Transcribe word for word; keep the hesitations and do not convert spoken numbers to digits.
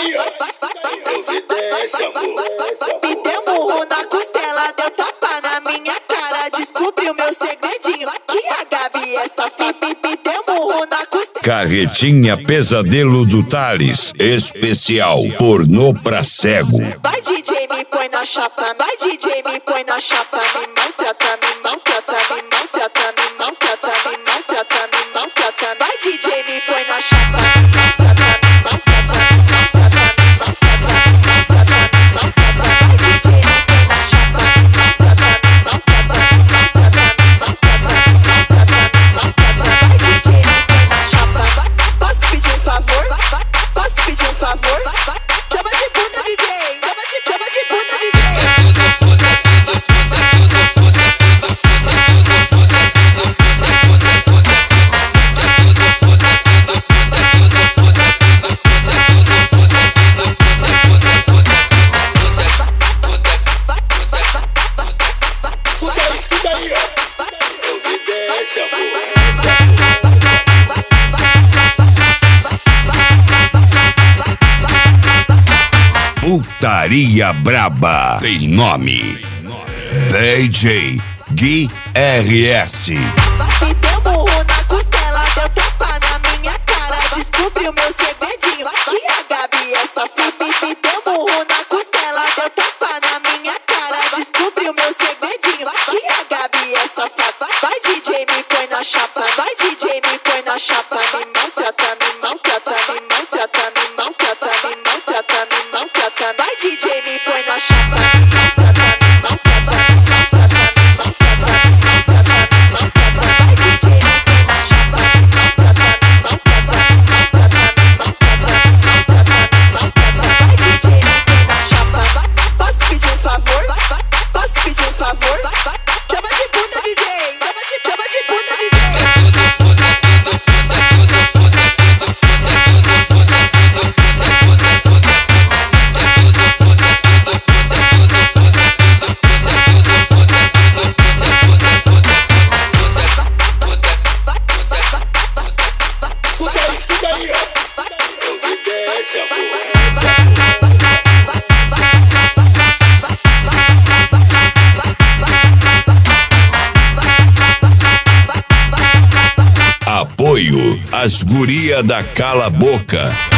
aí, ó. Providência, amor. Me deu murro na costela, deu tapa na minha cara. Descobriu meu segredinho, que a Gabi é safada. Me deu murro na costela. Carretinha Pesadelo do Thales, especial pornô pra cego. Vai D J, me põe na chapa. Vai D J, me põe na chapa. Me maltrata, me maltrata, me maltrata, me maltrata, me maltrata, me maltrata. Vai D J, me põe na chapa. Putaria Braba tem nome: D J Gui R S. Me deu murro na costela, deu tapa na minha cara. Descobriu meu segredinho, que a Gabi é safada. Me deu murro na costela, deu tapa na minha cara. Descobriu meu segredinho, que a Gabi é safada. Vai D J, me põe na chapa. Vai D J, me põe na chapa. Me maltrata, me maltrata, me maltrata, me maltrata, me maltrata, me maltrata. Vai D J, me põe na chapa. Apoio às guria da Cala Boca.